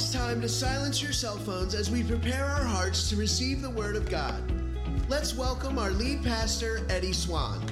it's time to silence your cell phones as we prepare our hearts to receive the Word of God. Let's welcome our lead pastor, Eddie Swan.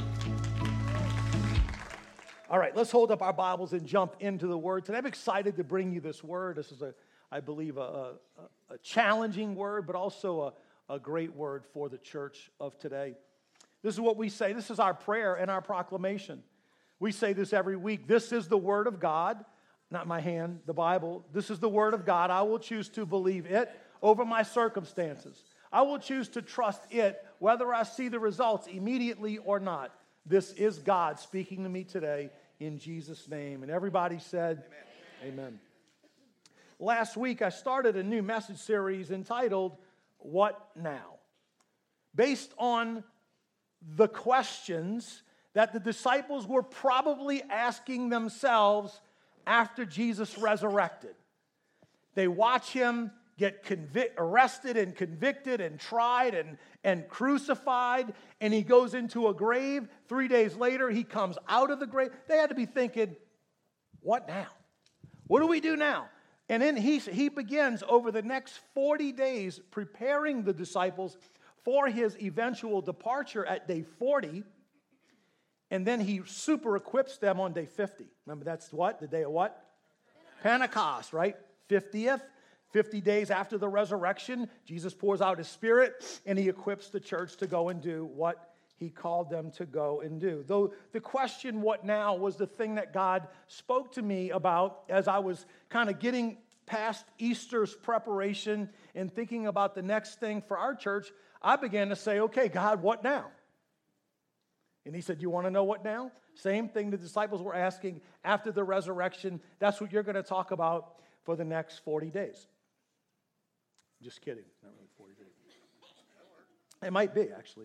All right, let's hold up our Bibles and jump into the Word today. I'm excited to bring you this Word. This is, I believe, a challenging Word, but also a great Word for the church of today. This is what we say. This is our prayer and our proclamation. We say this every week. This is the Word of God. Not my hand, the Bible. This is the Word of God. I will choose to believe it over my circumstances. I will choose to trust it whether I see the results immediately or not. This is God speaking to me today in Jesus' name. And everybody said, Amen. Last week, I started a new message series entitled, What Now? Based on the questions that the disciples were probably asking themselves after Jesus resurrected. They watch him get arrested and convicted and tried and crucified, and he goes into a grave. 3 days later, he comes out of the grave. They had to be thinking, what now? What do we do now? And then he begins over the next 40 days preparing the disciples for his eventual departure at day 40. And then he super equips them on day 50. Remember, that's what? The day of what? Pentecost, right? 50th. 50 days after the resurrection, Jesus pours out his Spirit, and he equips the church to go and do what he called them to go and do. Though the question, what now, was the thing that God spoke to me about as I was kind of getting past Easter's preparation and thinking about the next thing for our church. I began to say, okay, God, what now? And he said, you want to know what now? Same thing the disciples were asking after the resurrection. That's what you're going to talk about for the next 40 days. Just kidding. Not really 40 days. It might be, actually.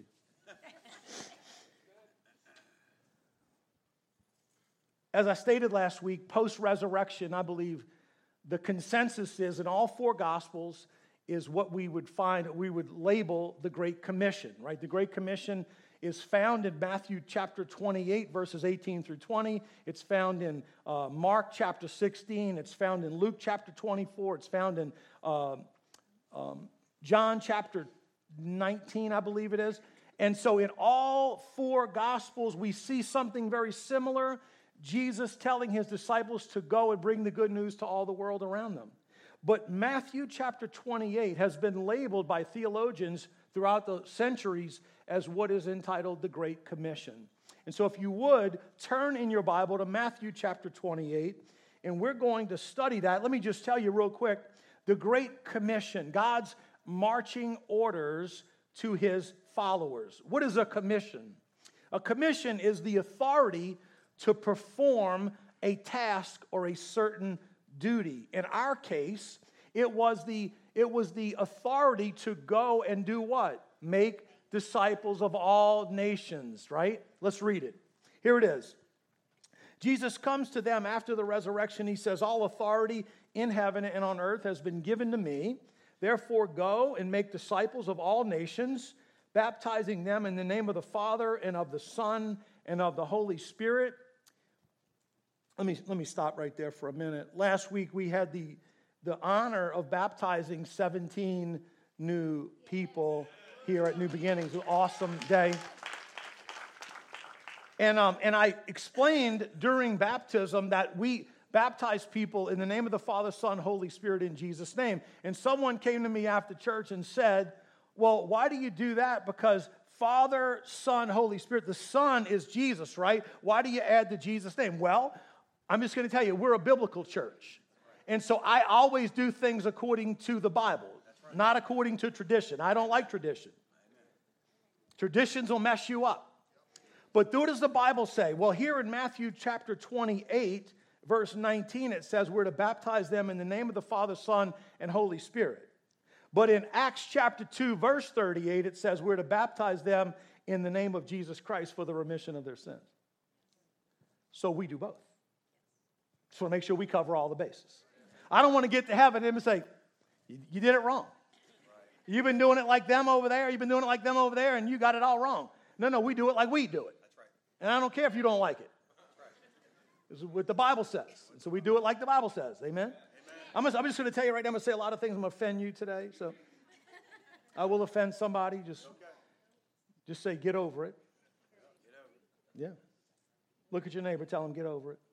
As I stated last week, post-resurrection, I believe the consensus is in all four Gospels is what we would find, we would label the Great Commission, right? The Great Commission is found in Matthew chapter 28, verses 18 through 20. It's found in Mark chapter 16. It's found in Luke chapter 24. It's found in John chapter 19, I believe it is. And so in all four Gospels, we see something very similar. Jesus telling his disciples to go and bring the good news to all the world around them. But Matthew chapter 28 has been labeled by theologians throughout the centuries as what is entitled the Great Commission. And so if you would, turn in your Bible to Matthew chapter 28, and we're going to study that. Let me just tell you real quick, the Great Commission, God's marching orders to his followers. What is a commission? A commission is the authority to perform a task or a certain duty. In our case, it was the authority to go and do what? Make disciples of all nations, right? Let's read it. Here it is. Jesus comes to them after the resurrection. He says, all authority in heaven and on earth has been given to me. Therefore, go and make disciples of all nations, baptizing them in the name of the Father and of the Son and of the Holy Spirit. Let me stop right there for a minute. Last week, we had the honor of baptizing 17 new people here at New Beginnings. An awesome day. And I explained during baptism that we baptize people in the name of the Father, Son, Holy Spirit in Jesus' name. And someone came to me after church and said, well, why do you do that? Because Father, Son, Holy Spirit, the Son is Jesus, right? Why do you add the Jesus name? Well, I'm just going to tell you, we're a biblical church. And so I always do things according to the Bible, not according to tradition. I don't like tradition. Traditions will mess you up. But what does the Bible say? Well, here in Matthew chapter 28, verse 19, it says we're to baptize them in the name of the Father, Son, and Holy Spirit. But in Acts chapter 2, verse 38, it says we're to baptize them in the name of Jesus Christ for the remission of their sins. So we do both. Just want to make sure we cover all the bases. I don't want to get to heaven and say, you did it wrong. You've been doing it like them over there. You've been doing it like them over there, and you got it all wrong. No, we do it like we do it. That's right. And I don't care if you don't like it. That's right. This is what the Bible says. And so we do it like the Bible says. Amen? Amen. I'm just going to tell you right now, I'm going to say a lot of things. I'm going to offend you today. So I will offend somebody. Just say, get over it. Yeah. Look at your neighbor. Tell him, get over it.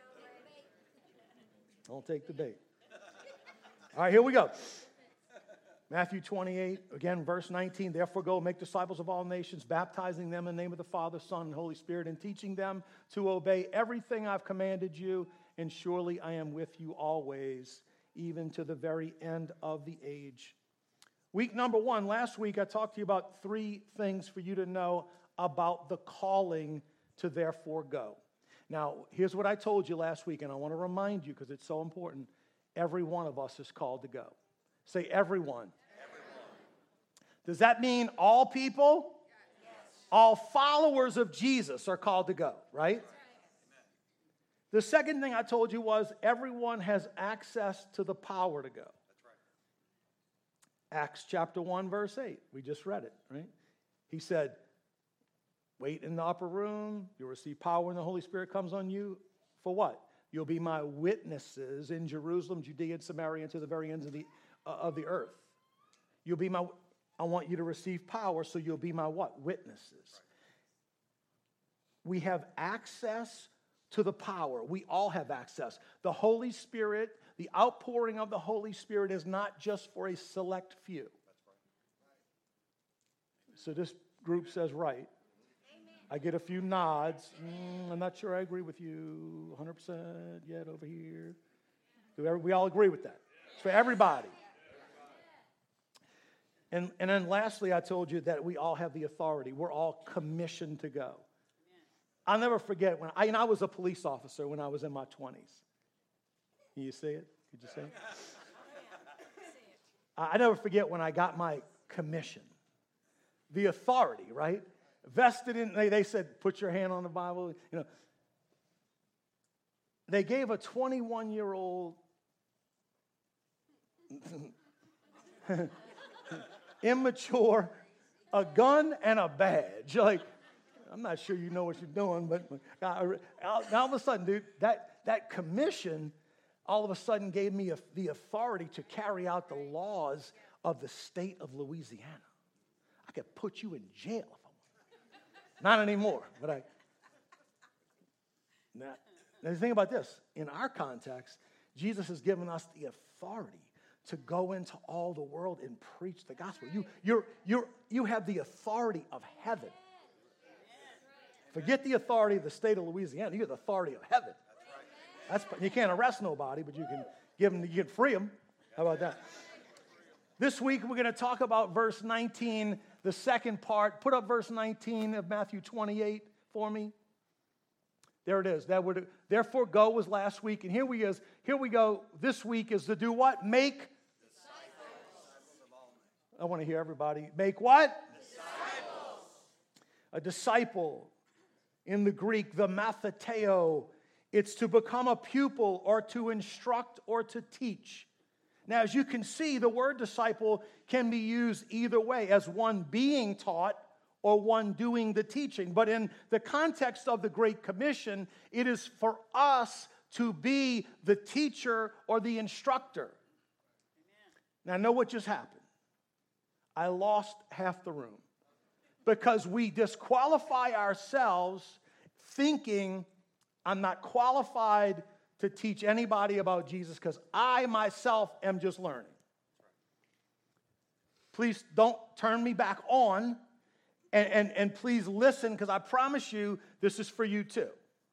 Don't take the bait. All right, here we go. Matthew 28, again, verse 19. Therefore go, make disciples of all nations, baptizing them in the name of the Father, Son, and Holy Spirit, and teaching them to obey everything I've commanded you. And surely I am with you always, even to the very end of the age. Week number 1, last week I talked to you about 3 things for you to know about the calling to therefore go. Now, here's what I told you last week, and I want to remind you because it's so important. Every one of us is called to go. Say everyone. Does that mean all people? Yes. All followers of Jesus are called to go, right? The second thing I told you was everyone has access to the power to go. Acts chapter 1, verse 8. We just read it, right? He said, wait in the upper room. You'll receive power when the Holy Spirit comes on you. For what? You'll be my witnesses in Jerusalem, Judea, and Samaria, and to the very ends of the earth. I want you to receive power, so you'll be my what? Witnesses. We have access to the power. We all have access. The Holy Spirit, the outpouring of the Holy Spirit is not just for a select few. So this group says right. I get a few nods. I'm not sure I agree with you 100% yet over here. We all agree with that. It's for everybody. And then lastly, I told you that we all have the authority. We're all commissioned to go. I'll never forget when I was a police officer when I was in my 20s. Can you see it? Could you see it? I never forget when I got my commission. The authority, right? Vested in, they said, put your hand on the Bible. You know, they gave a 21-year-old immature a gun and a badge. Like, I'm not sure you know what you're doing, but now all of a sudden, dude, that commission all of a sudden gave me the authority to carry out the laws of the state of Louisiana. I could put you in jail if I wanted. Not anymore, but now the thing about this, in our context, Jesus has given us the authority to go into all the world and preach the gospel. You have the authority of heaven. Forget the authority of the state of Louisiana. You have the authority of heaven. You can't arrest nobody, but you can free them. How about that? This week we're going to talk about verse 19, the second part. Put up verse 19 of Matthew 28 for me. There it is. Therefore go was last week, and here we go. This week is to do what? Make disciples. I want to hear everybody. Make what? Disciples. A disciple in the Greek, the matheteo. It's to become a pupil or to instruct or to teach. Now, as you can see, the word disciple can be used either way, as one being taught or one doing the teaching. But in the context of the Great Commission, it is for us to be the teacher or the instructor. Now, know what just happened. I lost half the room because we disqualify ourselves thinking I'm not qualified to teach anybody about Jesus because I myself am just learning. Please don't turn me back on and please listen because I promise you this is for you too.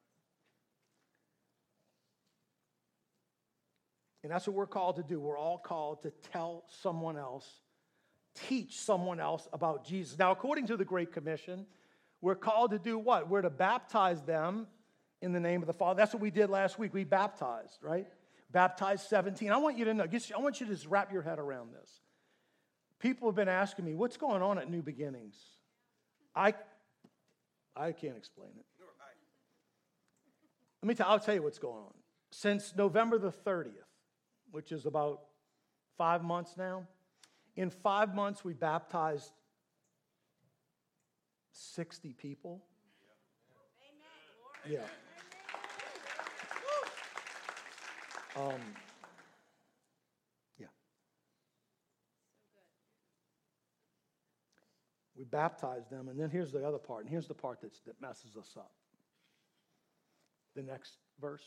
And that's what we're called to do. We're all called to tell someone else, teach someone else about Jesus. Now, according to the Great Commission, we're called to do what? We're to baptize them in the name of the Father. That's what we did last week. We baptized, right? Baptized 17. I want you to know, I want you to just wrap your head around this. People have been asking me, what's going on at New Beginnings? I can't explain it. I'll tell you what's going on. Since November the 30th, which is about 5 months now, in 5 months we baptized 60 people. Yeah. baptize them, and then here's the other part, and here's the part that messes us up. The next verse.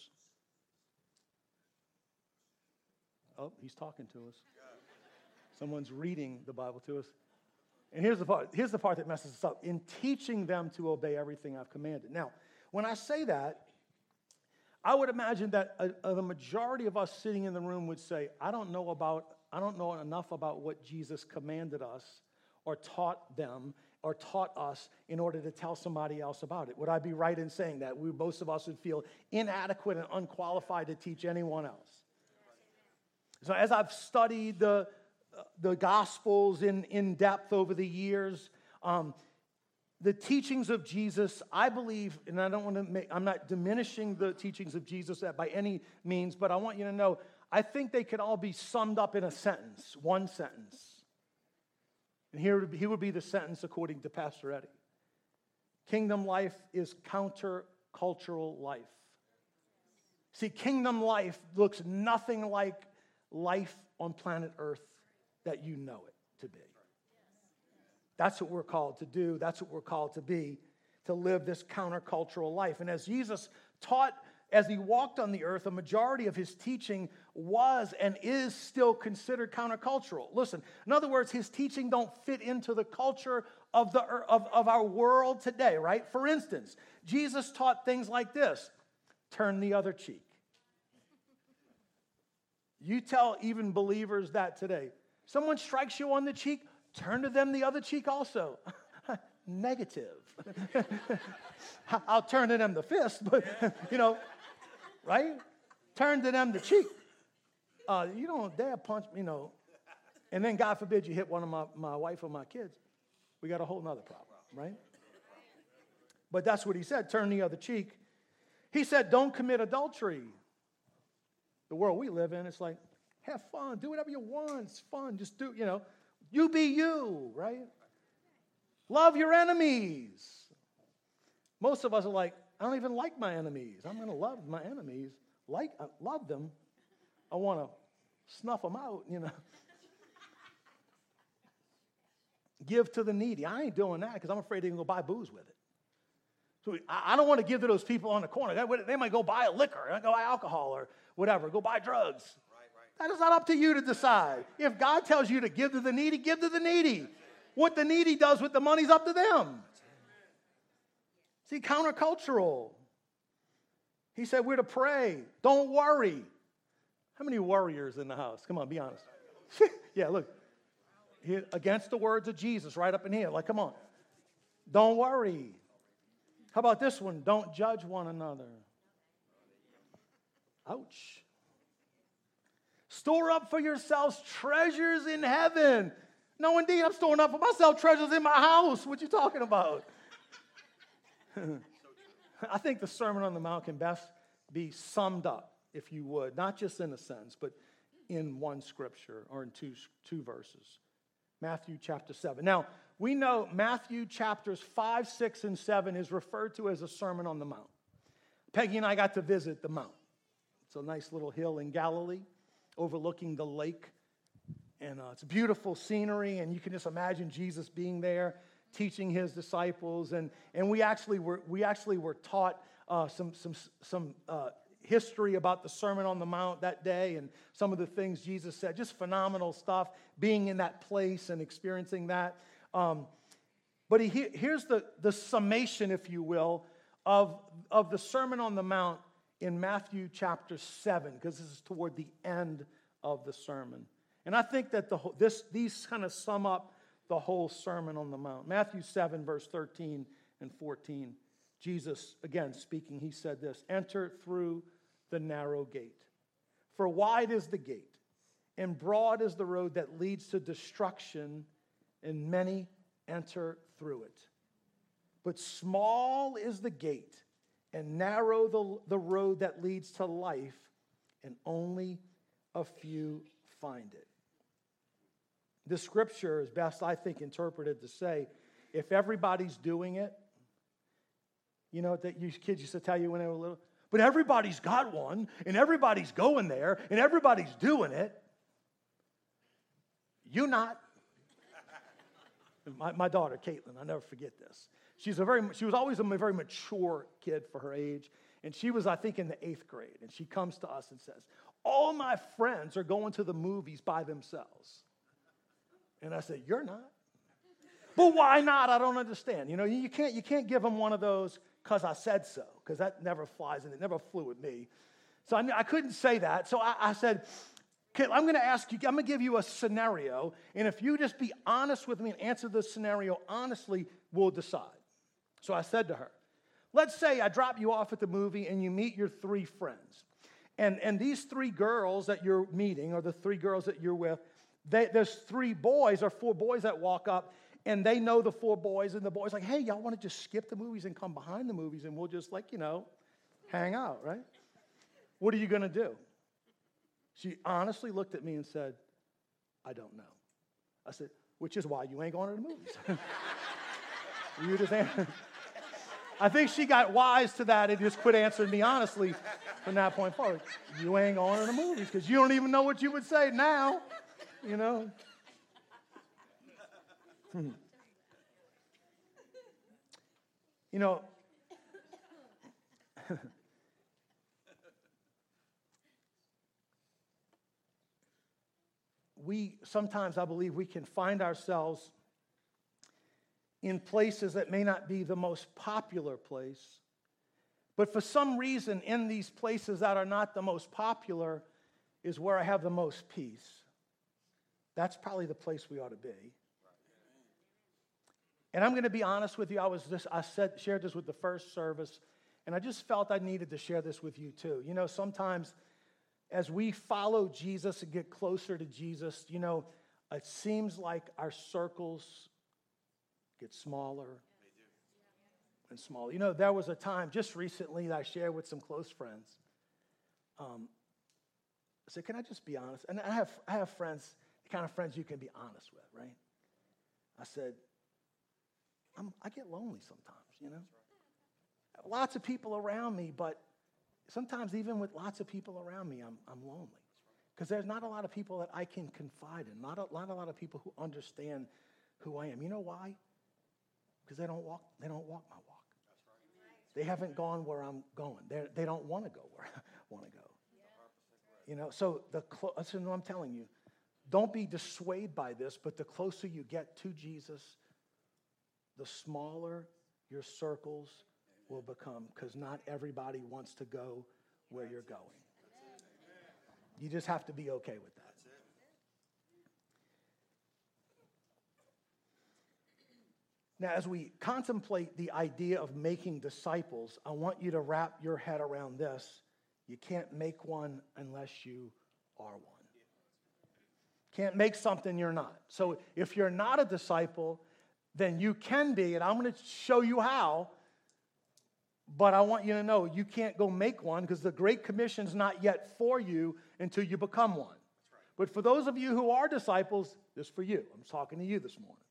Oh, he's talking to us. Someone's reading the Bible to us. And here's the part that messes us up. In teaching them to obey everything I've commanded. Now, when I say that, I would imagine that the majority of us sitting in the room would say, I don't know enough about what Jesus commanded us or taught them or taught us in order to tell somebody else about it. Would I be right in saying that? Most of us would feel inadequate and unqualified to teach anyone else. So as I've studied the Gospels in depth over the years, the teachings of Jesus, I believe, and I'm not diminishing the teachings of Jesus by any means, but I want you to know, I think they could all be summed up in a sentence, one sentence. And here would be the sentence according to Pastor Eddie. Kingdom life is countercultural life. See, kingdom life looks nothing like life on planet Earth that you know it to be. That's what we're called to do. That's what we're called to be, to live this countercultural life. And as Jesus taught, as he walked on the earth, a majority of his teaching was and is still considered countercultural. Listen, in other words, his teaching don't fit into the culture of our world today, right? For instance, Jesus taught things like this: turn the other cheek. You tell even believers that today. Someone strikes you on the cheek, turn to them the other cheek also. Negative. I'll turn to them the fist, but, right? Turn to them the cheek. You don't dare punch, and then God forbid you hit one of my wife or my kids. We got a whole nother problem, right? But that's what he said, turn the other cheek. He said, don't commit adultery. The world we live in, it's like, have fun, do whatever you want, it's fun, just do, you be you, right? Love your enemies. Most of us are like, I don't even like my enemies. I'm going to love my enemies. Love them. I want to snuff them out, Give to the needy. I ain't doing that because I'm afraid they're going to go buy booze with it. So I don't want to give to those people on the corner. They might go buy a liquor, go buy alcohol or whatever, go buy drugs. Right. That is not up to you to decide. If God tells you to give to the needy, give to the needy. What the needy does with the money's up to them. See, countercultural. He said we're to pray. Don't worry. How many warriors in the house? Come on, be honest. Yeah, look. Here, against the words of Jesus, right up in here. Like, come on. Don't worry. How about this one? Don't judge one another. Ouch. Store up for yourselves treasures in heaven. No, indeed, I'm storing up for myself treasures in my house. What you talking about? I think the Sermon on the Mount can best be summed up, if you would, not just in a sentence, but in one scripture or in two verses. Matthew chapter 7. Now, we know Matthew chapters 5, 6, and 7 is referred to as a Sermon on the Mount. Peggy and I got to visit the Mount. It's a nice little hill in Galilee overlooking the lake. And it's beautiful scenery, and you can just imagine Jesus being there, teaching his disciples. And we actually were taught some history about the Sermon on the Mount that day and some of the things Jesus said. Just phenomenal stuff, being in that place and experiencing that. But here's the summation, if you will, of the Sermon on the Mount in Matthew chapter 7, because this is toward the end of the sermon. And I think that these kind of sum up the whole Sermon on the Mount. Matthew 7, verse 13 and 14. Jesus, again speaking, he said this: enter through the narrow gate. For wide is the gate, and broad is the road that leads to destruction, and many enter through it. But small is the gate, and narrow the road that leads to life, and only a few find it. The scripture is best, I think, interpreted to say, if everybody's doing it, that you kids used to tell you when they were little, but everybody's got one, and everybody's going there, and everybody's doing it. You not. My daughter, Caitlin, I'll never forget this. She was always a very mature kid for her age. And she was, I think, in the 8th grade. And she comes to us and says, all my friends are going to the movies by themselves. And I said, you're not? But why not? I don't understand. You know, you can't give them one of those because I said so, because that never flies and it never flew with me. So I couldn't say that. So I said, okay, I'm going to give you a scenario, and if you just be honest with me and answer this scenario honestly, we'll decide. So I said to her, let's say I drop you off at the movie and you meet your 3 friends. And these 3 girls that you're meeting, or the 3 girls that you're with, there's 3 boys or 4 boys that walk up, and they know the 4 boys, and the boys like, hey, y'all want to just skip the movies and come behind the movies, and we'll just, like, hang out, right? What are you going to do? She honestly looked at me and said, I don't know. I said, which is why you ain't going to the movies. You just answer. I think she got wise to that and just quit answering me honestly from that point forward. You ain't going to the movies because you don't even know what you would say now, Sometimes I believe we can find ourselves in places that may not be the most popular place, but for some reason in these places that are not the most popular is where I have the most peace. That's probably the place we ought to be. And I'm going to be honest with you, shared this with the first service, and I just felt I needed to share this with you too. Sometimes as we follow Jesus and get closer to Jesus, it seems like our circles get smaller and smaller. There was a time just recently that I shared with some close friends. I said, can I just be honest? And I have friends, the kind of friends you can be honest with, right? I said, I get lonely sometimes, Lots of people around me, but sometimes even with lots of people around me, I'm lonely. Because there's not a lot of people that I can confide in, not a lot of people who understand who I am. You know why? Because they don't walk my walk. They haven't gone where I'm going. They don't want to go where I want to go. So that's what I'm telling you. Don't be dissuaded by this, but the closer you get to Jesus, the smaller your circles will become, because not everybody wants to go where you're going. You just have to be okay with that. Now, as we contemplate the idea of making disciples, I want you to wrap your head around this. You can't make one unless you are one. Can't make something you're not. So if you're not a disciple, then you can be, and I'm going to show you how. But I want you to know you can't go make one because the Great Commission's not yet for you until you become one. But for those of you who are disciples, this is for you. I'm talking to you this morning.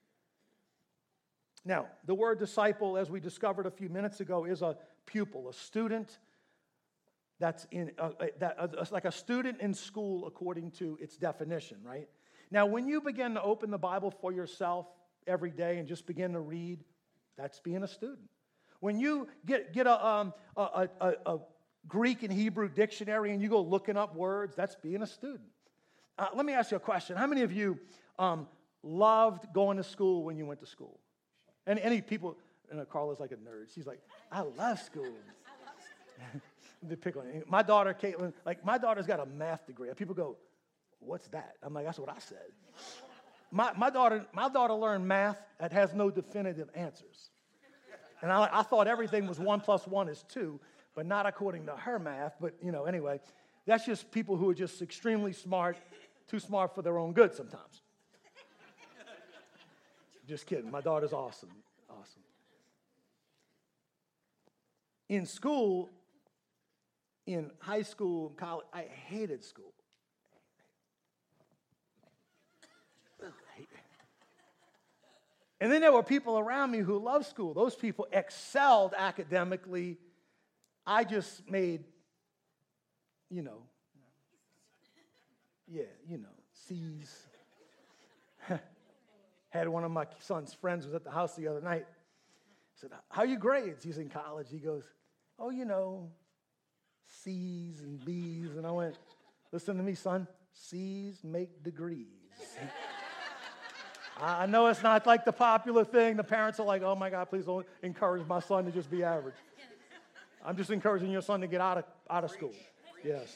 Now, the word disciple, as we discovered a few minutes ago, is a pupil, a student that's like a student in school according to its definition, right? Now, when you begin to open the Bible for yourself every day and just begin to read, that's being a student. When you get a Greek and Hebrew dictionary and you go looking up words, that's being a student. Let me ask you a question. How many of you loved going to school when you went to school? Any people, Carla's like a nerd. She's like, I love school. They pick on it. My daughter, Caitlin, my daughter's got a math degree. People go, what's that? I'm like, that's what I said. My daughter learned math that has no definitive answers. And I thought everything was 1 + 1 is 2, but not according to her math. But, anyway, that's just people who are just extremely smart, too smart for their own good sometimes. Just kidding. My daughter's awesome. Awesome. In school, in high school, college, I hated school. And then there were people around me who loved school. Those people excelled academically. I just made, C's. Had one of my son's friends was at the house the other night. I said, how are your grades? He's in college. He goes, oh, you know, C's and B's. And I went, listen to me, son. C's make degrees. I know it's not like the popular thing. The parents are like, oh, my God, please don't encourage my son to just be average. I'm just encouraging your son to get out of school. Yes.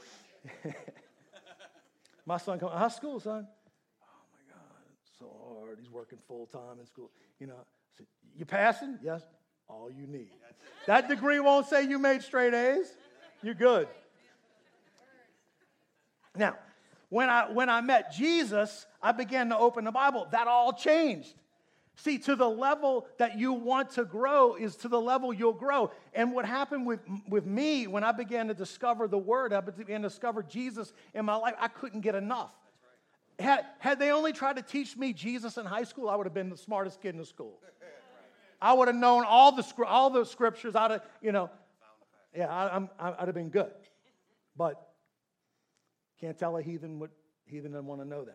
My son comes, how's school, son? Oh, my God, it's so hard. He's working full-time in school. You know, I said, you passing? Yes. All you need. That degree won't say you made straight A's. You're good. Now, when I met Jesus, I began to open the Bible. That all changed. See, to the level that you want to grow is to the level you'll grow. And what happened with me when I began to discover the Word, I began to discover Jesus in my life, I couldn't get enough. Had they only tried to teach me Jesus in high school, I would have been the smartest kid in the school. I would have known all the scriptures. I'd have, I'd have been good. But can't tell a heathen what heathen doesn't want to know that,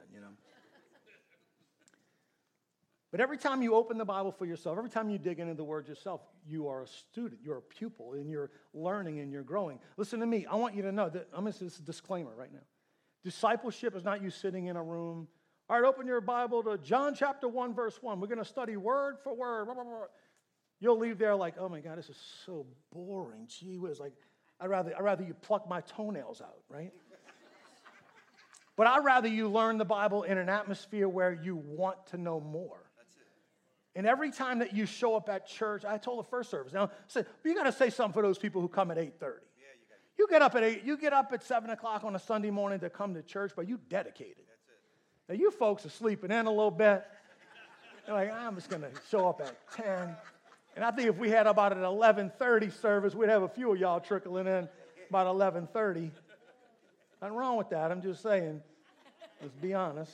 But every time you open the Bible for yourself, every time you dig into the Word yourself, you are a student, you're a pupil, and you're learning and you're growing. Listen to me. I want you to know that I'm going to say this disclaimer right now. Discipleship is not you sitting in a room. All right, open your Bible to John chapter 1, verse 1. We're going to study word for word. Blah, blah, blah. You'll leave there like, oh my God, this is so boring. Gee whiz, like, I'd rather you pluck my toenails out, right? But I'd rather you learn the Bible in an atmosphere where you want to know more. And every time that you show up at church, I told the first service, now, you got to say something for those people who come at 8:30. You get up at 8, you get up at 7 o'clock on a Sunday morning to come to church, but you dedicated. Now, you folks are sleeping in a little bit. You're like, I'm just going to show up at 10. And I think if we had about an 11:30 service, we'd have a few of y'all trickling in about 11:30. Nothing wrong with that. I'm just saying, let's be honest.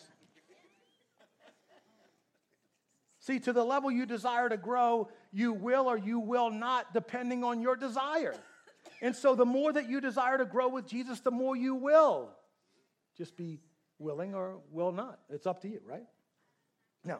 See, to the level you desire to grow, you will or you will not, depending on your desire. And so the more that you desire to grow with Jesus, the more you will. Just be willing or will not. It's up to you, right? Now,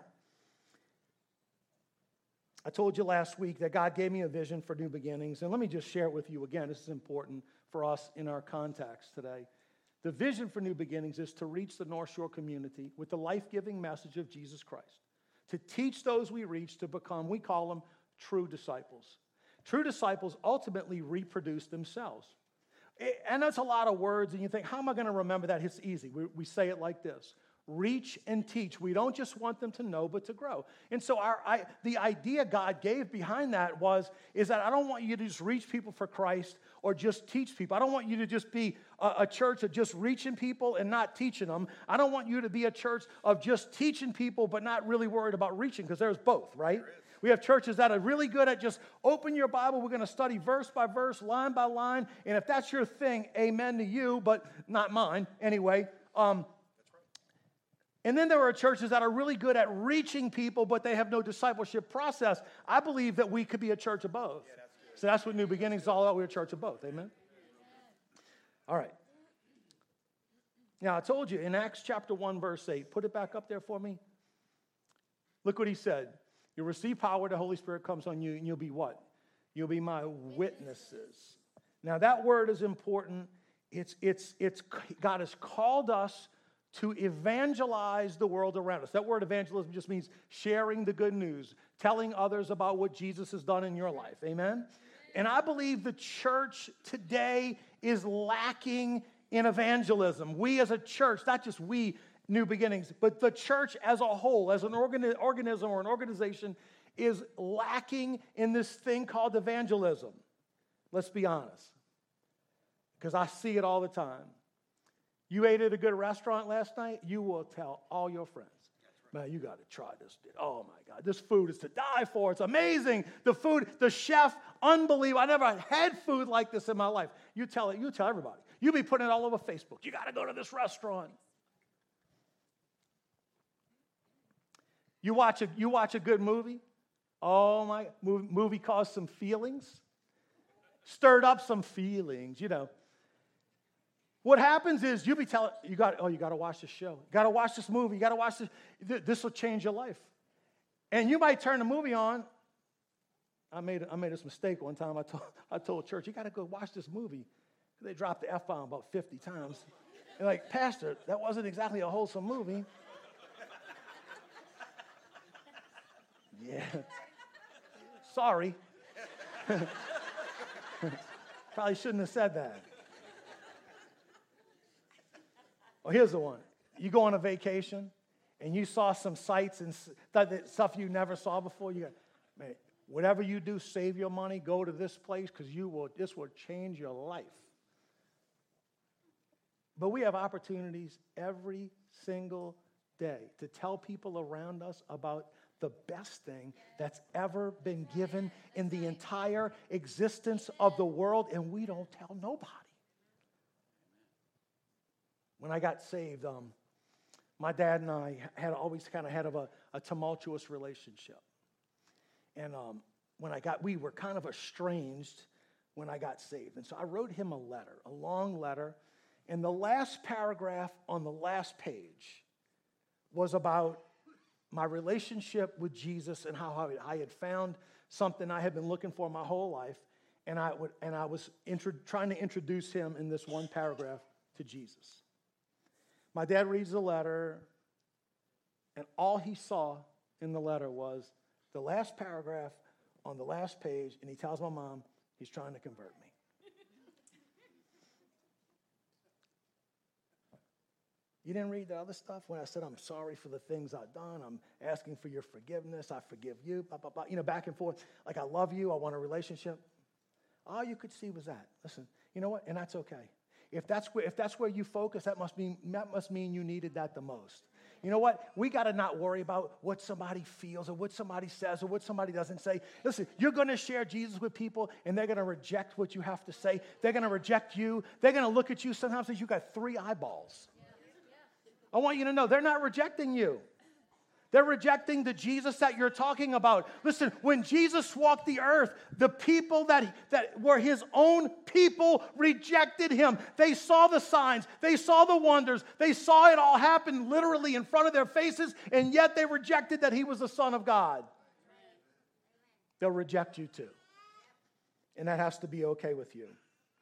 I told you last week that God gave me a vision for new beginnings. And let me just share it with you again. This is important for us in our context today. The vision for new beginnings is to reach the North Shore community with the life-giving message of Jesus Christ. To teach those we reach to become, we call them true disciples. True disciples ultimately reproduce themselves. And that's a lot of words, and you think, how am I going to remember that? It's easy. We say it like this. Reach and teach. We don't just want them to know, but to grow. And so the idea God gave behind that is that I don't want you to just reach people for Christ or just teach people. I don't want you to just be a church of just reaching people and not teaching them. I don't want you to be a church of just teaching people but not really worried about reaching, because there's both, right? We have churches that are really good at just open your Bible. We're going to study verse by verse, line by line. And if that's your thing, amen to you, but not mine anyway. And then there are churches that are really good at reaching people, but they have no discipleship process. I believe that we could be a church of both. So that's what New Beginnings is all about. We're a church of both. Amen? All right. Now, I told you in Acts chapter 1, verse 8, put it back up there for me. Look what he said. You'll receive power, the Holy Spirit comes on you, and you'll be what? You'll be my witnesses. Now, that word is important. It's God has called us to evangelize the world around us. That word evangelism just means sharing the good news, telling others about what Jesus has done in your life. Amen? And I believe the church today is lacking in evangelism. We as a church, not just we, New Beginnings, but the church as a whole, as an organism or an organization, is lacking in this thing called evangelism. Let's be honest, because I see it all the time. You ate at a good restaurant last night, you will tell all your friends, man, you got to try this. Oh, my God, this food is to die for. It's amazing. The food, the chef, unbelievable. I never had food like this in my life. You tell everybody. You be putting it all over Facebook. You got to go to this restaurant. You watch a good movie. Oh, my, movie caused some feelings. Stirred up some feelings, What happens is you be telling, you got to watch this show. You got to watch this movie. You got to watch this. This will change your life. And you might turn the movie on. I made this mistake one time. I told church, you got to go watch this movie. They dropped the F-bomb about 50 times. They're like, Pastor, that wasn't exactly a wholesome movie. Yeah. Sorry. Probably shouldn't have said that. Well, here's the one. You go on a vacation, and you saw some sights and stuff you never saw before. You go, man, whatever you do, save your money, go to this place, because this will change your life. But we have opportunities every single day to tell people around us about the best thing that's ever been given in the entire existence of the world, and we don't tell nobody. When I got saved, my dad and I had always kind of had a tumultuous relationship. And we were kind of estranged when I got saved. And so I wrote him a letter, a long letter. And the last paragraph on the last page was about my relationship with Jesus and how I had found something I had been looking for my whole life. And I was trying to introduce him in this one paragraph to Jesus. My dad reads the letter, and all he saw in the letter was the last paragraph on the last page, and he tells my mom he's trying to convert me. You didn't read the other stuff when I said I'm sorry for the things I've done. I'm asking for your forgiveness. I forgive you. Blah, blah, blah. Back and forth. Like, I love you. I want a relationship. All you could see was that. Listen, you know what? And that's okay. If that's where you focus, that must mean you needed that the most. You know what? We got to not worry about what somebody feels or what somebody says or what somebody doesn't say. Listen, you're going to share Jesus with people, and they're going to reject what you have to say. They're going to reject you. They're going to look at you sometimes as you got 3 eyeballs. I want you to know they're not rejecting you. They're rejecting the Jesus that you're talking about. Listen, when Jesus walked the earth, the people that were his own people rejected him. They saw the signs. They saw the wonders. They saw it all happen literally in front of their faces, and yet they rejected that he was the Son of God. They'll reject you too. And that has to be okay with you.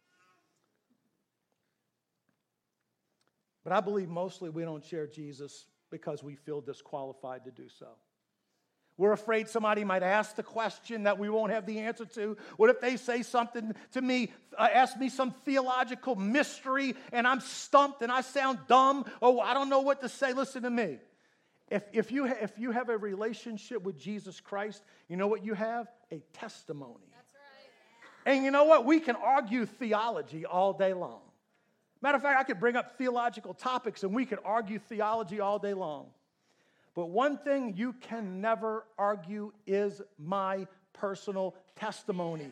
But I believe mostly we don't share Jesus because we feel disqualified to do so. We're afraid somebody might ask the question that we won't have the answer to. What if they say something to me, ask me some theological mystery, and I'm stumped and I sound dumb, or I don't know what to say? Listen to me. If you have a relationship with Jesus Christ, you know what you have? A testimony. That's right. And you know what? We can argue theology all day long. Matter of fact, I could bring up theological topics and we could argue theology all day long. But one thing you can never argue is my personal testimony.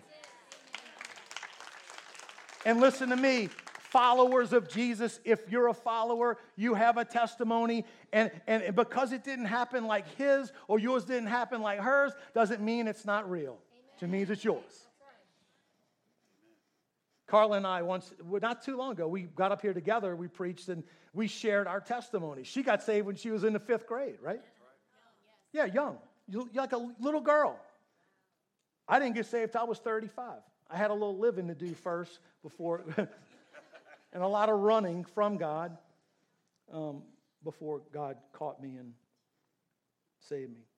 And listen to me, followers of Jesus, if you're a follower, you have a testimony. And because it didn't happen like his or yours didn't happen like hers, doesn't mean it's not real. It means it's yours. Carla and I not too long ago, we got up here together, we preached, and we shared our testimony. She got saved when she was in the 5th grade, right? Yeah, young. You're like a little girl. I didn't get saved till I was 35. I had a little living to do first before, and a lot of running from God before God caught me and saved me.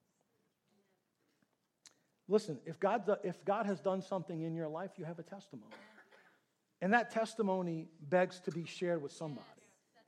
Listen, if God has done something in your life, you have a testimony. And that testimony begs to be shared with somebody. That's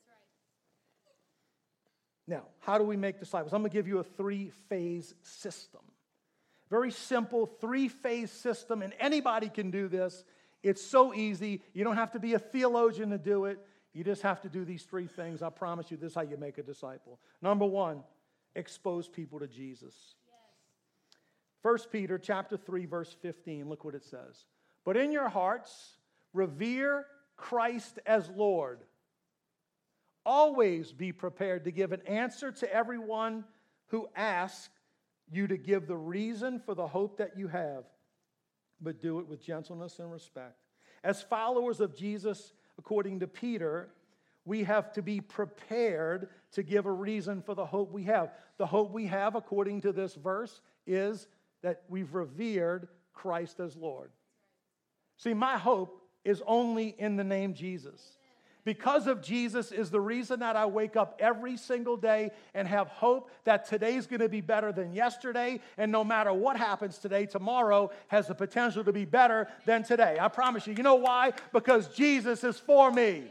right. Now, how do we make disciples? I'm going to give you a 3-phase system. Very simple 3-phase system, and anybody can do this. It's so easy. You don't have to be a theologian to do it. You just have to do these 3 things. I promise you, this is how you make a disciple. Number 1, expose people to Jesus. Yes. 1 Peter chapter 3, verse 15, look what it says. But in your hearts, revere Christ as Lord. Always be prepared to give an answer to everyone who asks you to give the reason for the hope that you have, but do it with gentleness and respect. As followers of Jesus, according to Peter, we have to be prepared to give a reason for the hope we have. The hope we have, according to this verse, is that we've revered Christ as Lord. See, my hope is only in the name Jesus. Because of Jesus is the reason that I wake up every single day and have hope that today's going to be better than yesterday, and no matter what happens today, tomorrow has the potential to be better than today. I promise you. You know why? Because Jesus is for me.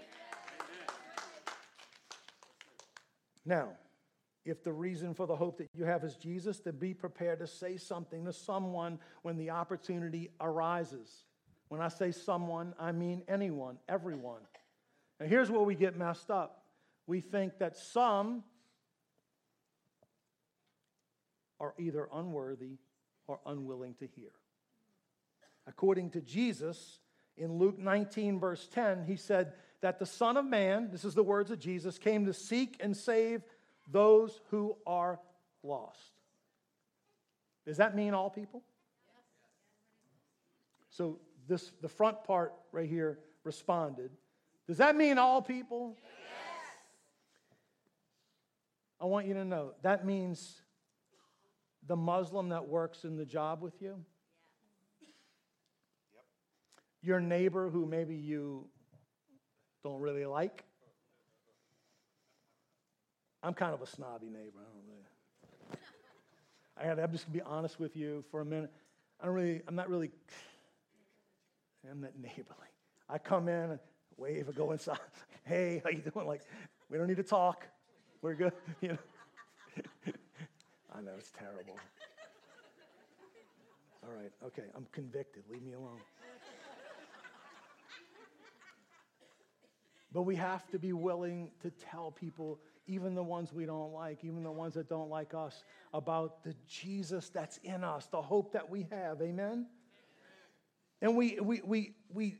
Now, if the reason for the hope that you have is Jesus, then be prepared to say something to someone when the opportunity arises. When I say someone, I mean anyone, everyone. Now, here's where we get messed up. We think that some are either unworthy or unwilling to hear. According to Jesus, in Luke 19, verse 10, he said that the Son of Man, this is the words of Jesus, came to seek and save those who are lost. Does that mean all people? So the front part right here responded. Does that mean all people? Yes. I want you to know that means the Muslim that works in the job with you, your neighbor who maybe you don't really like. I'm kind of a snobby neighbor. I'm just going to be honest with you for a minute. I'm not really neighborly. I come in and wave or go inside. Hey, how you doing? Like, we don't need to talk. We're good. You know. I know it's terrible. All right, okay, I'm convicted. Leave me alone. But we have to be willing to tell people, even the ones we don't like, even the ones that don't like us, about the Jesus that's in us, the hope that we have. Amen? And we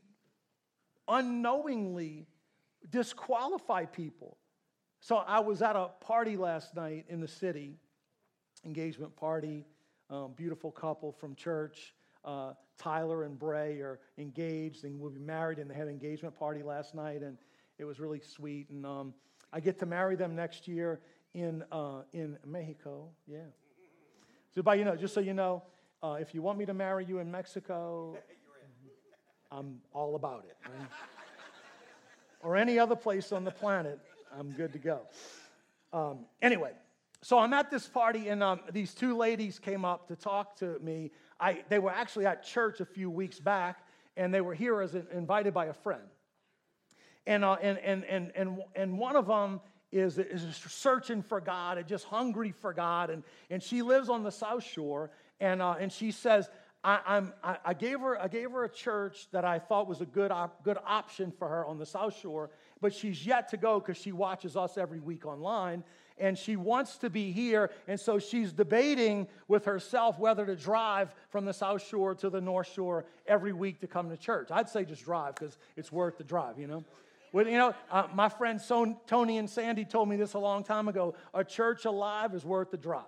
unknowingly disqualify people. So I was at a party last night in the city, engagement party, beautiful couple from church. Tyler and Bray are engaged and will be married, and they had an engagement party last night, and it was really sweet. And I get to marry them next year in Mexico. Yeah. So, just so you know, if you want me to marry you in Mexico, I'm all about it. Right? Or any other place on the planet, I'm good to go. Anyway, so I'm at this party, and these two ladies came up to talk to me. They were actually at church a few weeks back, and they were here as invited by a friend. And one of them is searching for God and just hungry for God, and she lives on the South Shore, and she says, I gave her a church that I thought was a good option for her on the South Shore, but she's yet to go because she watches us every week online, and she wants to be here, and so she's debating with herself whether to drive from the South Shore to the North Shore every week to come to church. I'd say just drive because it's worth the drive, you know. Well, my friends Tony and Sandy told me this a long time ago. A church alive is worth the drive.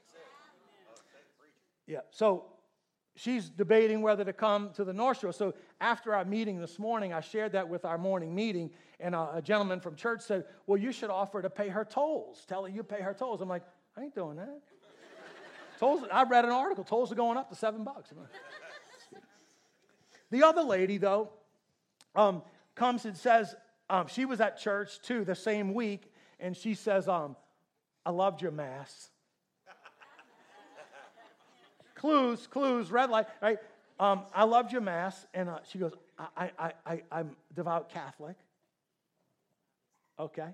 Yeah, so she's debating whether to come to the North Shore. So after our meeting this morning, I shared that with our morning meeting, and a gentleman from church said, well, you should offer to pay her tolls. Tell her you pay her tolls. I'm like, I ain't doing that. Tolls. I read an article. Tolls are going up to $7. The other lady, though, comes and says, she was at church, too, the same week, and she says, I loved your Mass. Clues, red light, right? I loved your Mass, and she goes, I'm devout Catholic. Okay.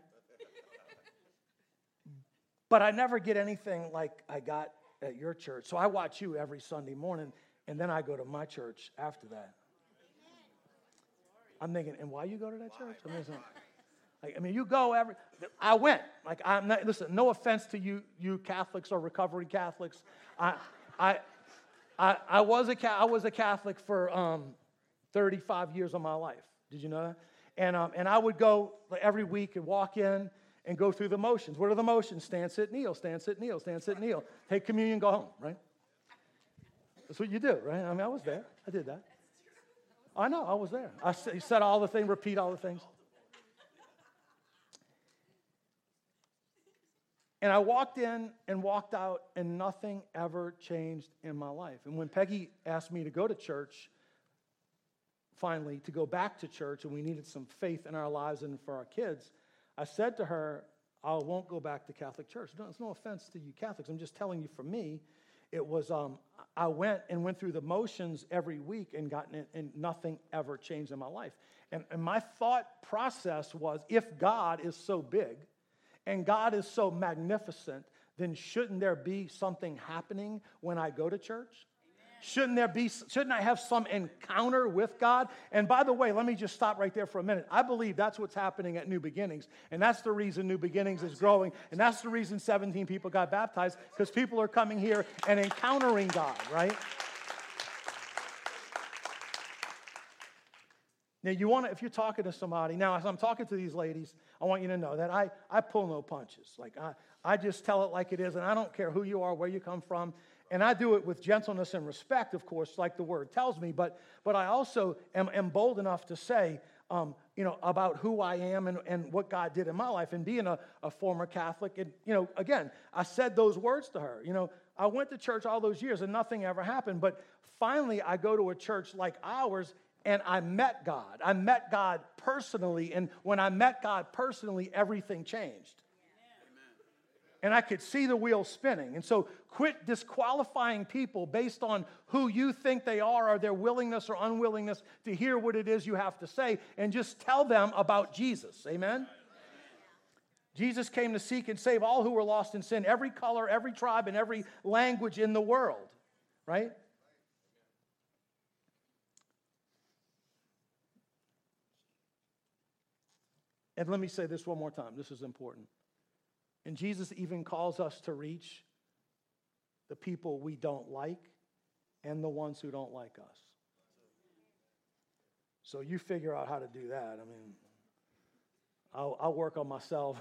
But I never get anything like I got at your church. So I watch you every Sunday morning, and then I go to my church after that. I'm thinking, and why you go to that church? You go every. I went. I'm not. Listen, no offense to you Catholics or recovering Catholics. I was a Catholic for 35 years of my life. Did you know that? And I would go every week and walk in and go through the motions. What are the motions? Stand, sit, kneel. Stand, sit, kneel. Stand, sit, kneel. Take communion, go home. Right? That's what you do, right? I was there. I did that. I know. I was there. I said all the things. Repeat all the things. And I walked in and walked out, and nothing ever changed in my life. And when Peggy asked me to go to church, finally, to go back to church, and we needed some faith in our lives and for our kids, I said to her, I won't go back to Catholic church. No, it's no offense to you Catholics. I'm just telling you, for me, it was, I went through the motions every week and nothing ever changed in my life. And my thought process was, if God is so big and God is so magnificent, then shouldn't there be something happening when I go to church? Shouldn't I have some encounter with God? And by the way, let me just stop right there for a minute. I believe that's what's happening at New Beginnings. And that's the reason New Beginnings is growing. And that's the reason 17 people got baptized, because people are coming here and encountering God, right? Now, if you're talking to somebody, now as I'm talking to these ladies, I want you to know that I pull no punches. Like, I just tell it like it is, and I don't care who you are, where you come from. And I do it with gentleness and respect, of course, like the word tells me. But I also am bold enough to say, about who I am and what God did in my life. And being a former Catholic, and, again, I said those words to her. I went to church all those years and nothing ever happened. But finally, I go to a church like ours, and I met God. I met God personally. And when I met God personally, everything changed. And I could see the wheel spinning. And so quit disqualifying people based on who you think they are or their willingness or unwillingness to hear what it is you have to say, and just tell them about Jesus. Amen? Jesus came to seek and save all who were lost in sin, every color, every tribe, and every language in the world. Right? And let me say this one more time. This is important. And Jesus even calls us to reach the people we don't like and the ones who don't like us. So you figure out how to do that. I mean, I'll work on myself.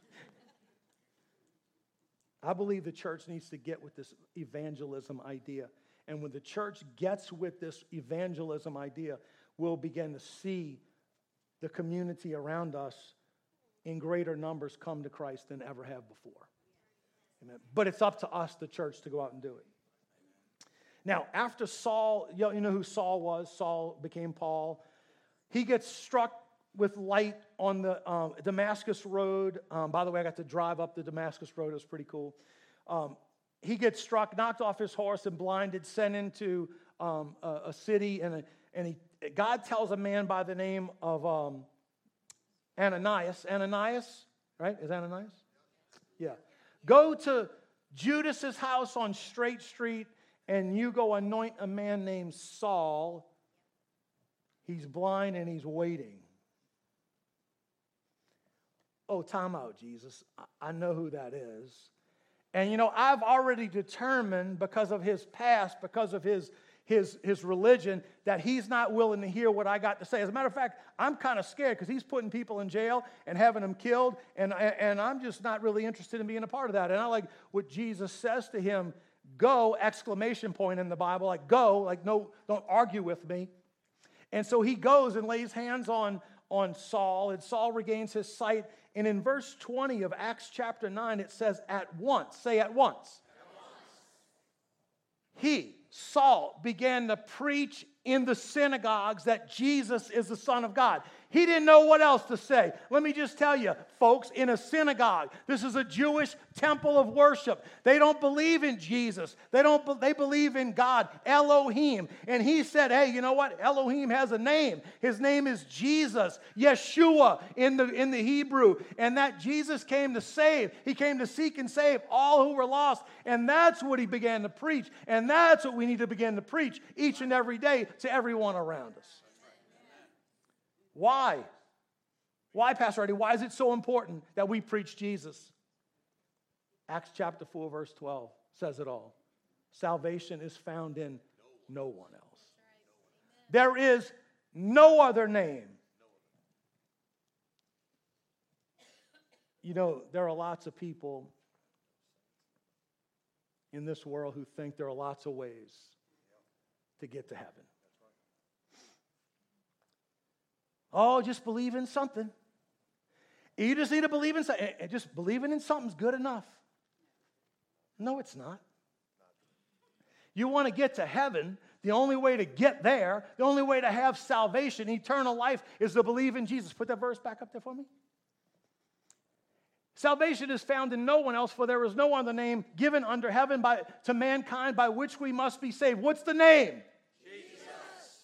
I believe the church needs to get with this evangelism idea. And when the church gets with this evangelism idea, we'll begin to see the community around us in greater numbers come to Christ than ever have before. Amen. But it's up to us, the church, to go out and do it. Now, after Saul, you know who Saul was? Saul became Paul. He gets struck with light on the Damascus Road. By the way, I got to drive up the Damascus Road. It was pretty cool. He gets struck, knocked off his horse and blinded, sent into a city. God tells a man by the name of Ananias. Ananias, right? Is Ananias? Yeah. Go to Judas's house on Straight Street, and you go anoint a man named Saul. He's blind and he's waiting. Oh, time out, Jesus. I know who that is. And I've already determined, because of his past, because of his religion, that he's not willing to hear what I got to say. As a matter of fact, I'm kind of scared because he's putting people in jail and having them killed, and I'm just not really interested in being a part of that. And I like what Jesus says to him, go, exclamation point in the Bible, like go, like no, don't argue with me. And so he goes and lays hands on Saul, and Saul regains his sight. And in verse 20 of Acts chapter 9, it says, at once, say at once. He, Saul, began to preach in the synagogues that Jesus is the Son of God. He didn't know what else to say. Let me just tell you, folks, in a synagogue, this is a Jewish temple of worship. They don't believe in Jesus. They believe in God, Elohim. And he said, hey, you know what? Elohim has a name. His name is Jesus, Yeshua in the Hebrew. And that Jesus came to save. He came to seek and save all who were lost. And that's what he began to preach. And that's what we need to begin to preach each and every day to everyone around us. Why? Why, Pastor Eddie? Why is it so important that we preach Jesus? Acts chapter 4, verse 12 says it all. Salvation is found in no one else. There is no other name. There are lots of people in this world who think there are lots of ways to get to heaven. Oh, just believe in something. You just need to believe in something. Just believing in something's good enough. No, it's not. You want to get to heaven, the only way to get there, the only way to have salvation, eternal life, is to believe in Jesus. Put that verse back up there for me. Salvation is found in no one else, for there is no other name given under heaven to mankind by which we must be saved. What's the name? Jesus.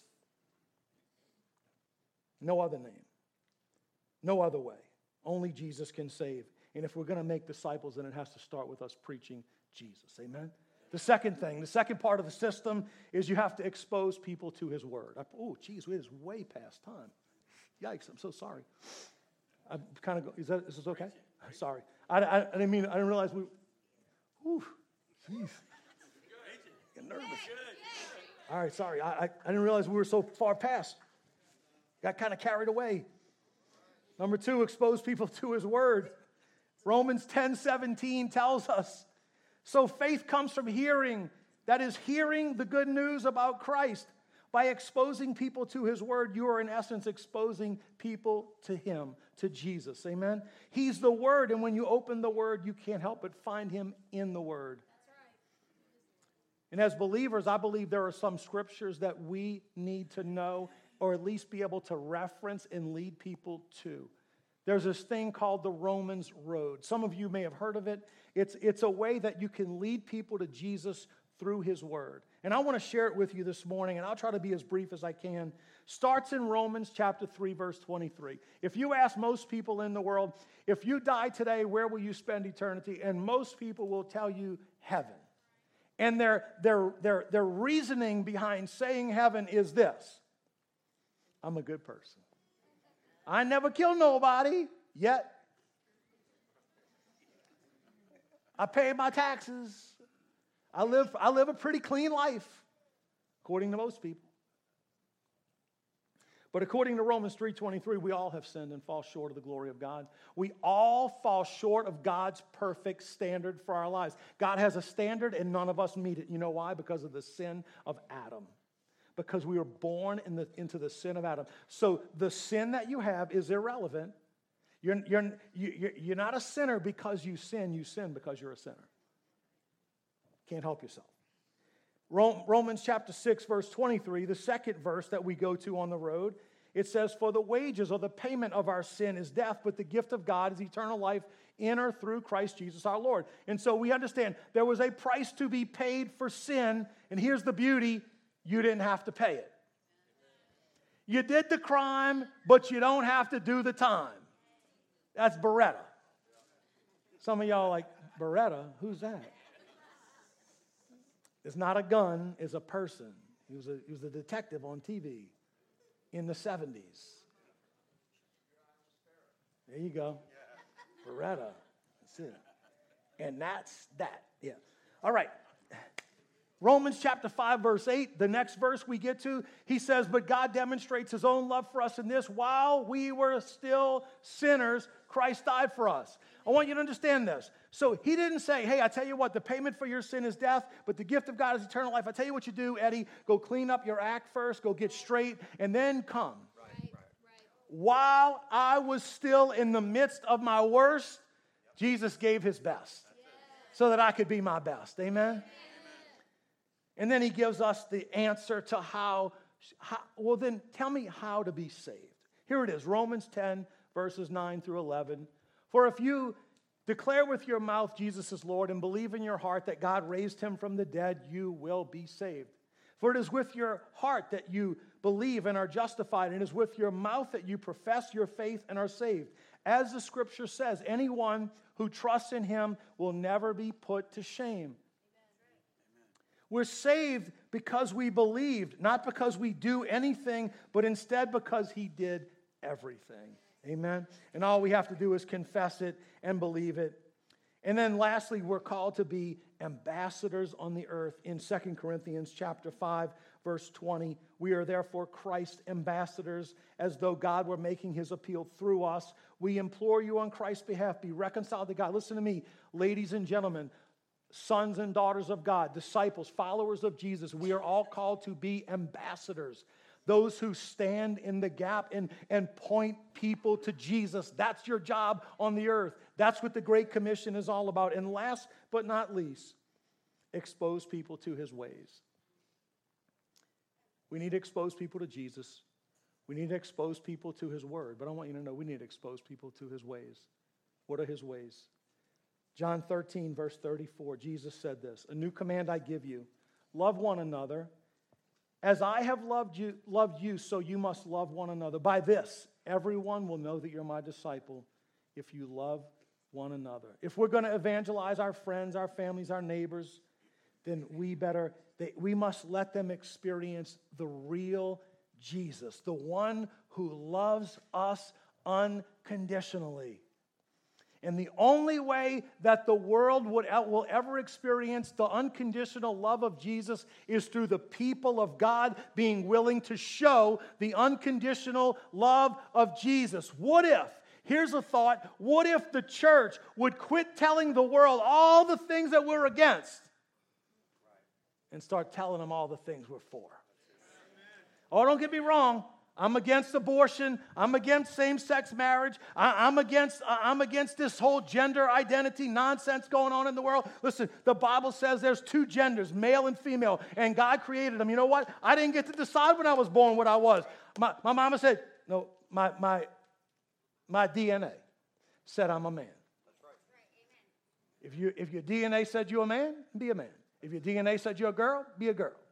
No other name. No other way. Only Jesus can save. And if we're going to make disciples, then it has to start with us preaching Jesus. Amen? The second thing, the second part of the system is you have to expose people to his word. Oh, geez, it is way past time. Yikes, I'm so sorry. I'm kind of, is this okay? Sorry. I didn't realize we, whew, jeez. Getting nervous. All right, sorry. I didn't realize we were so far past. Got kind of carried away. Number 2, expose people to his word. Romans 10:17 tells us, so faith comes from hearing, that is, hearing the good news about Christ. By exposing people to his word, you are in essence exposing people to him, to Jesus. Amen? He's the word, and when you open the word, you can't help but find him in the word. That's right. And as believers, I believe there are some scriptures that we need to know, or at least be able to reference and lead people to. There's this thing called the Romans Road. Some of you may have heard of it. It's a way that you can lead people to Jesus through his word. And I want to share it with you this morning, and I'll try to be as brief as I can. Starts in Romans chapter 3, verse 23. If you ask most people in the world, if you die today, where will you spend eternity? And most people will tell you heaven. And their reasoning behind saying heaven is this: I'm a good person. I never killed nobody yet. I pay my taxes. I live a pretty clean life, according to most people. But according to Romans 3:23, we all have sinned and fall short of the glory of God. We all fall short of God's perfect standard for our lives. God has a standard and none of us meet it. You know why? Because of the sin of Adam. Because we were born into the sin of Adam. So the sin that you have is irrelevant. You're not a sinner because you sin because you're a sinner. Can't help yourself. Romans chapter 6, verse 23, the second verse that we go to on the road, it says, for the wages or the payment of our sin is death, but the gift of God is eternal life in or through Christ Jesus our Lord. And so we understand there was a price to be paid for sin, and here's the beauty: you didn't have to pay it. You did the crime, but you don't have to do the time. That's Beretta. Some of y'all are like, Beretta? Who's that? It's not a gun, it's a person. He was a detective on TV in the 70s. There you go. Beretta. That's it. And that's that. Yeah. All right. Romans chapter 5, verse 8, the next verse we get to, he says, but God demonstrates his own love for us in this: while we were still sinners, Christ died for us. I want you to understand this. So he didn't say, hey, I tell you what, the payment for your sin is death, but the gift of God is eternal life. I tell you what you do, Eddie, go clean up your act first, go get straight, and then come. Right. While I was still in the midst of my worst, Jesus gave his best so that I could be my best. Amen? And then he gives us the answer to how, well then tell me how to be saved. Here it is, Romans 10, verses 9 through 11. For if you declare with your mouth Jesus is Lord and believe in your heart that God raised him from the dead, you will be saved. For it is with your heart that you believe and are justified, and it is with your mouth that you profess your faith and are saved. As the scripture says, anyone who trusts in him will never be put to shame. We're saved because we believed, not because we do anything, but instead because he did everything. Amen? And all we have to do is confess it and believe it. And then lastly, we're called to be ambassadors on the earth. In 2 Corinthians chapter 5, verse 20, we are therefore Christ's ambassadors, as though God were making his appeal through us. We implore you on Christ's behalf, be reconciled to God. Listen to me, ladies and gentlemen, sons and daughters of God, disciples, followers of Jesus. We are all called to be ambassadors. Those who stand in the gap and point people to Jesus. That's your job on the earth. That's what the Great Commission is all about. And last but not least, expose people to his ways. We need to expose people to Jesus. We need to expose people to his word. But I want you to know we need to expose people to his ways. What are his ways? John 13, verse 34, Jesus said this, "A new command I give you, love one another. As I have loved you, so you must love one another. By this, everyone will know that you're my disciple if you love one another." If we're going to evangelize our friends, our families, our neighbors, then we must let them experience the real Jesus, the one who loves us unconditionally. And the only way that the world will ever experience the unconditional love of Jesus is through the people of God being willing to show the unconditional love of Jesus. What if, here's a thought, what if the church would quit telling the world all the things that we're against and start telling them all the things we're for? Oh, don't get me wrong. I'm against abortion. I'm against same-sex marriage. I'm against this whole gender identity nonsense going on in the world. Listen, the Bible says there's two genders, male and female, and God created them. You know what? I didn't get to decide when I was born what I was. My mama said, no, my DNA said I'm a man. That's right. If your DNA said you're a man, be a man. If your DNA said you're a girl, be a girl.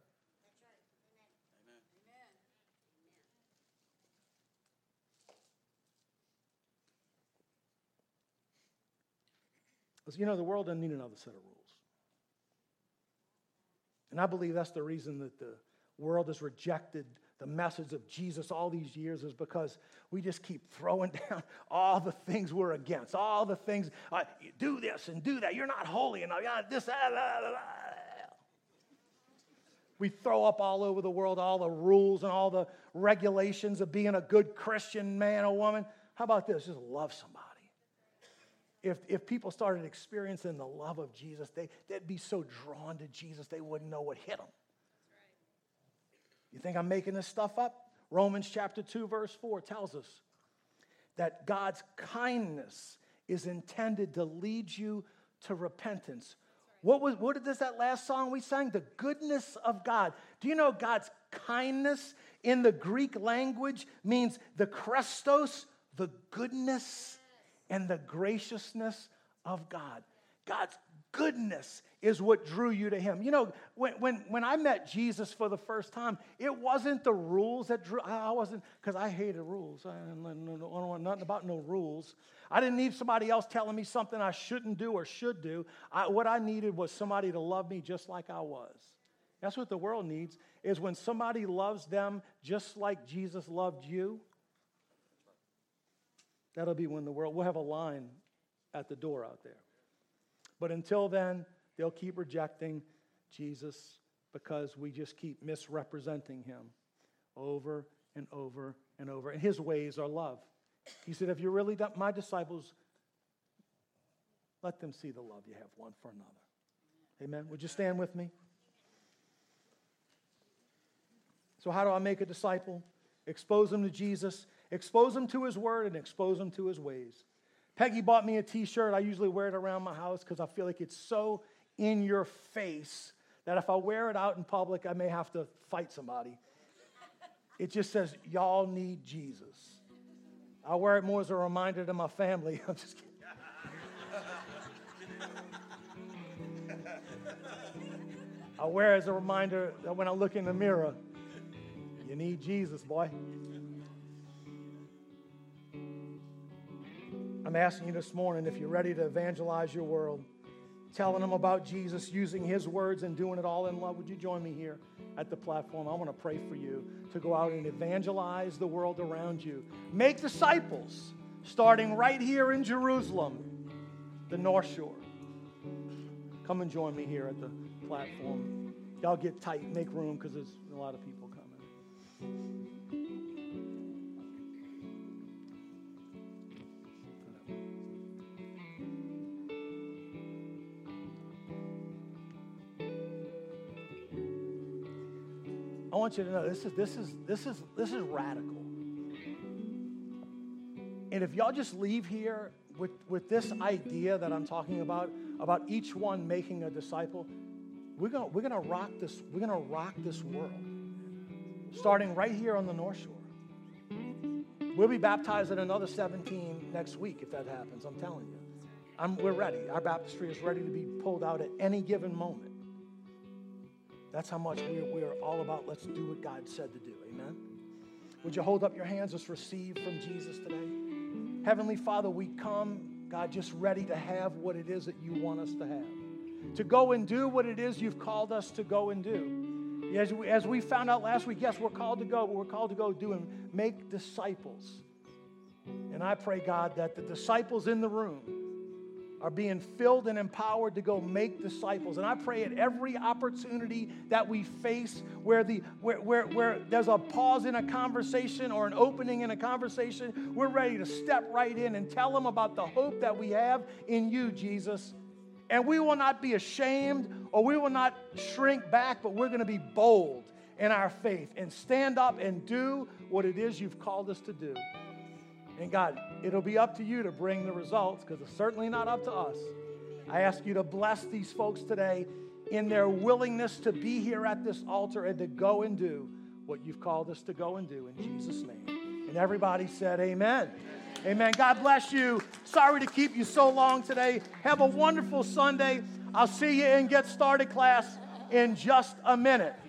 You know, the world doesn't need another set of rules. And I believe that's the reason that the world has rejected the message of Jesus all these years, is because we just keep throwing down all the things we're against, all the things, do this and do that. You're not holy enough. You're not this, We throw up all over the world all the rules and all the regulations of being a good Christian man or woman. How about this? Just love somebody. If people started experiencing the love of Jesus, they'd be so drawn to Jesus, they wouldn't know what hit them. You think I'm making this stuff up? Romans chapter 2, verse 4 tells us that God's kindness is intended to lead you to repentance. What is that last song we sang? The goodness of God. Do you know God's kindness in the Greek language means the Christos, the goodness and the graciousness of God. God's goodness is what drew you to him. You know, when I met Jesus for the first time, it wasn't the rules that drew. I wasn't, because I hated rules. I don't want nothing about no rules. I didn't need somebody else telling me something I shouldn't do or should do. What I needed was somebody to love me just like I was. That's what the world needs, is when somebody loves them just like Jesus loved you. That'll be when we'll have a line at the door out there. But until then, they'll keep rejecting Jesus because we just keep misrepresenting him over and over and over. And his ways are love. He said, if you're really my disciples, let them see the love you have one for another. Amen. Would you stand with me? So how do I make a disciple? Expose them to Jesus. Expose them to his word and expose them to his ways. Peggy bought me a t-shirt. I usually wear it around my house because I feel like it's so in your face that if I wear it out in public, I may have to fight somebody. It just says, y'all need Jesus. I wear it more as a reminder to my family. I'm just kidding. I wear it as a reminder that when I look in the mirror, you need Jesus, boy. I'm asking you this morning, if you're ready to evangelize your world, telling them about Jesus, using his words and doing it all in love, would you join me here at the platform? I want to pray for you to go out and evangelize the world around you. Make disciples, starting right here in Jerusalem, the North Shore. Come and join me here at the platform. Y'all get tight, make room, because there's a lot of people coming. I want you to know this is radical. And if y'all just leave here with this idea that I'm talking about each one making a disciple, we're gonna rock this. We're gonna rock this world, starting right here on the North Shore. We'll be baptized at another 17 next week if that happens. I'm telling you, we're ready. Our baptistry is ready to be pulled out at any given moment. That's how much we're all about. Let's do what God said to do. Amen. Would you hold up your hands? Let's receive from Jesus today. Heavenly Father, we come, God, just ready to have what it is that you want us to have. To go and do what it is you've called us to go and do. As we found out last week, yes, we're called to go, but we're called to go do and make disciples. And I pray, God, that the disciples in the room are being filled and empowered to go make disciples. And I pray at every opportunity that we face where there's a pause in a conversation or an opening in a conversation, we're ready to step right in and tell them about the hope that we have in you, Jesus. And we will not be ashamed or we will not shrink back, but we're going to be bold in our faith and stand up and do what it is you've called us to do. And God, it'll be up to you to bring the results because it's certainly not up to us. I ask you to bless these folks today in their willingness to be here at this altar and to go and do what you've called us to go and do in Jesus' name. And everybody said amen. Amen. God bless you. Sorry to keep you so long today. Have a wonderful Sunday. I'll see you in Get Started class in just a minute.